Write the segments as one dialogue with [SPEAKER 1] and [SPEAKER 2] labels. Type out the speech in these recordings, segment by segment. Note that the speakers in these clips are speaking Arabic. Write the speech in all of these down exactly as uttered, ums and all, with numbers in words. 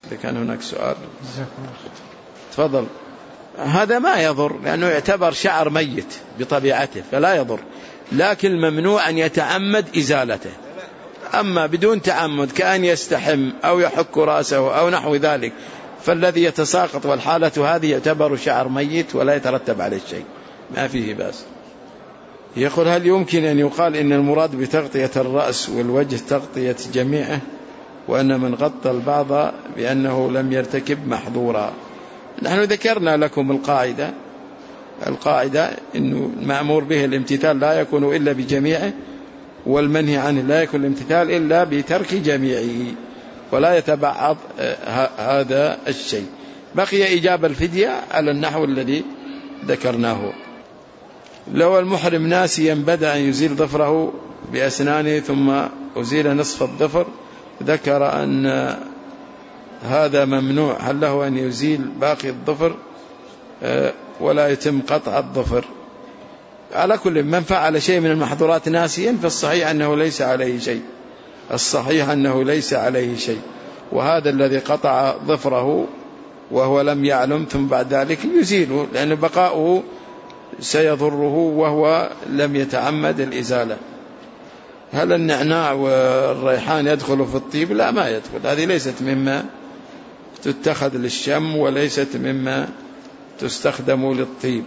[SPEAKER 1] إذا كان هناك سؤال تفضل. هذا ما يضر لأنه يعتبر شعر ميت بطبيعته فلا يضر، لكن ممنوع أن يتعمد إزالته. أما بدون تعمد كأن يستحم أو يحك رأسه أو نحو ذلك فالذي يتساقط والحالة هذه يعتبر شعر ميت ولا يترتب عليه شيء، ما فيه بأس. يقول هل يمكن أن يقال إن المراد بتغطية الرأس والوجه تغطية جميعه، وأن من غطى البعض بأنه لم يرتكب محظورا؟ نحن ذكرنا لكم القاعدة القاعدة إنه المأمور به الامتثال لا يكون إلا بجميعه، والمنهي عنه لا يكون الامتثال إلا بترك جميعه، ولا يتبعض هذا الشيء. بقي إجابة الفدية على النحو الذي ذكرناه. لو المحرم ناسيا بدأ أن يزيل ظفره بأسنانه ثم أزيل نصف الظفر، ذكر أن هذا ممنوع، هل له أن يزيل باقي الظفر ولا يتم قطع الظفر؟ على كل من فعل شيء من المحظورات ناسيا فالصحيح أنه ليس عليه شيء، الصحيح أنه ليس عليه شيء. وهذا الذي قطع ظفره وهو لم يعلم ثم بعد ذلك يزيله، لأن بقاؤه سيضره وهو لم يتعمد الإزالة. هل النعناع والريحان يدخل في الطيب؟ لا، ما يدخل، هذه ليست مما تتخذ للشم وليست مما تستخدم للطيب.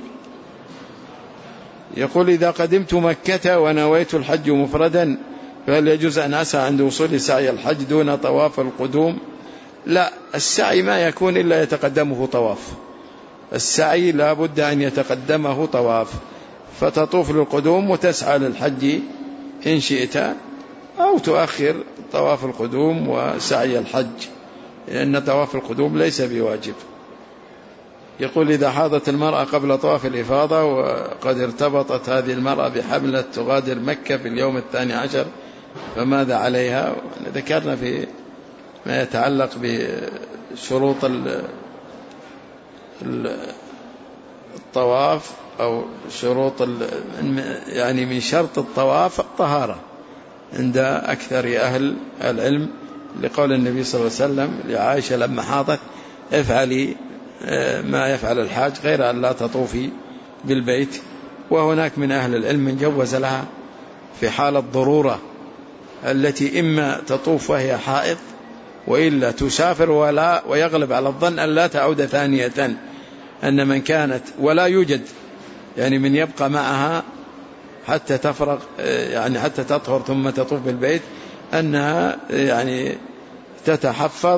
[SPEAKER 1] يقول إذا قدمت مكة ونويت الحج مفردا فهل يجوز أن أسعى عند وصول سعي الحج دون طواف القدوم؟ لا، السعي ما يكون إلا يتقدمه طواف، السعي لا بد أن يتقدمه طواف، فتطوف للقدوم وتسعى للحج إن شئت، أو تؤخر طواف القدوم وسعي الحج، لأن طواف القدوم ليس بواجب. يقول إذا حاضت المرأة قبل طواف الإفاضة وقد ارتبطت هذه المرأة بحملة تغادر مكة في اليوم الثاني عشر فماذا عليها؟ ذكرنا في ما يتعلق بشروط الطواف أو شروط يعني من شرط الطواف الطهارة عند أكثر أهل العلم، لقول النبي صلى الله عليه وسلم لعائشة لما حاضت افعلي ما يفعل الحاج غير أن لا تطوفي بالبيت. وهناك من أهل العلم من جوز لها في حال الضرورة التي إما تطوف وهي حائض وإلا تسافر، ولا ويغلب على الظن أن لا تعود ثانية، أن من كانت ولا يوجد يعني من يبقى معها حتى تفرغ يعني حتى تطهر ثم تطوف بالبيت، أنها يعني تتحفظ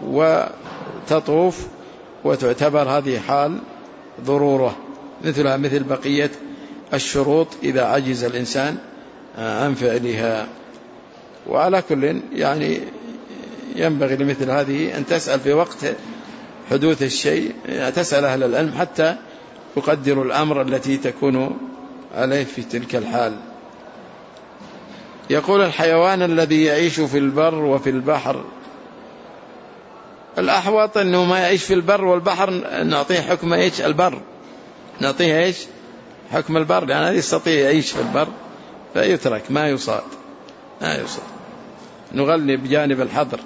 [SPEAKER 1] وتطوف وتعتبر هذه حال ضرورة مثلها مثل بقية الشروط إذا عجز الإنسان عن فعلها. وعلى كل يعني ينبغي لمثل هذه أن تسأل في وقت حدوث الشيء، يعني تسأل أهل العلم حتى يقدروا الأمر التي تكون عليه في تلك الحال. يقول الحيوان الذي يعيش في البر وفي البحر، الأحوط أنه ما يعيش في البر والبحر نعطيه حكم إيش؟ البر، نعطيه إيش؟ حكم البر، لأن هذا يستطيع يعيش في البر فيترك ما يصاد ما يصاد نغلب بجانب الحظر.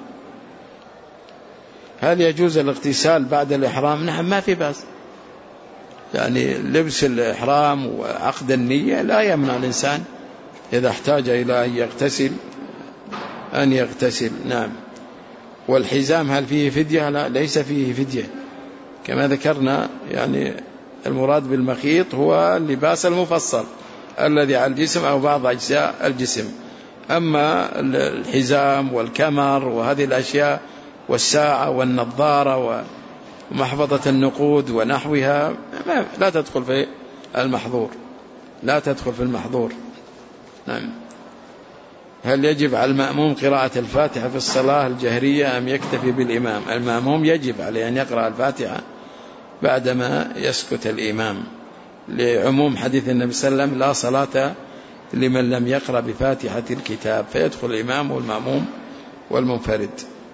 [SPEAKER 1] هل يجوز الاغتسال بعد الإحرام؟ نعم، ما في بأس، يعني لبس الإحرام وعقد النية لا يمنع الإنسان إذا احتاج إلى أن يغتسل أن يغتسل. نعم. والحزام هل فيه فدية؟ لا، ليس فيه فدية، كما ذكرنا يعني المراد بالمخيط هو اللباس المفصل الذي على الجسم أو بعض أجزاء الجسم. أما الحزام والكمر وهذه الأشياء والساعة والنظارة ومحفظة النقود ونحوها لا تدخل في المحظور، لا تدخل في المحظور. نعم. هل يجب على المأموم قراءة الفاتحة في الصلاة الجهرية أم يكتفي بالإمام؟ المأموم يجب عليه أن يقرأ الفاتحة بعدما يسكت الإمام، لعموم حديث النبي صلى الله عليه وسلم لا صلاة لمن لم يقرأ بفاتحة الكتاب، فيدخل الإمام والمأموم والمنفرد.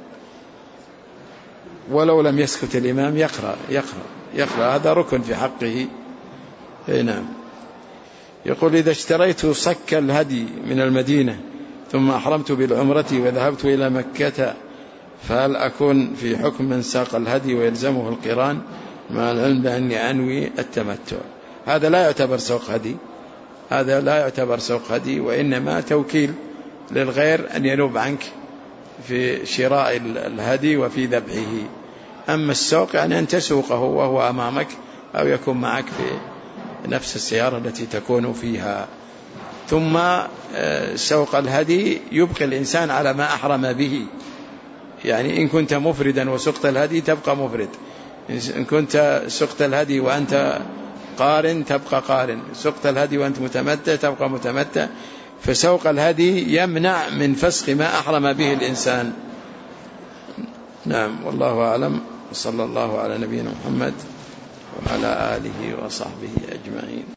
[SPEAKER 1] ولو لم يسكت الإمام يقرأ يقرأ يقرأ هذا ركن في حقه. نعم. يقول إذا اشتريت صك الهدي من المدينة ثم أحرمت بالعمرة وذهبت إلى مكة فهل أكون في حكم من ساق الهدي ويلزمه القران مع العلم بأني أنوي التمتع؟ هذا لا يعتبر سوق هدي، هذا لا يعتبر سوق هدي، وإنما توكيل للغير أن ينوب عنك في شراء الهدي وفي ذبحه. أما السوق يعني أن تسوقه وهو أمامك أو يكون معك في نفس السيارة التي تكون فيها. ثم سوق الهدي يبقي الإنسان على ما أحرم به، يعني إن كنت مفردا وسقت الهدي تبقى مفرد، إن كنت سقت الهدي وأنت قارن تبقى قارن، سقت الهدي وأنت متمتع تبقى متمتع. فسوق الهدي يمنع من فسخ ما أحرم به الإنسان. نعم، والله أعلم، وصلى الله على نبينا محمد وعلى آله وصحبه أجمعين.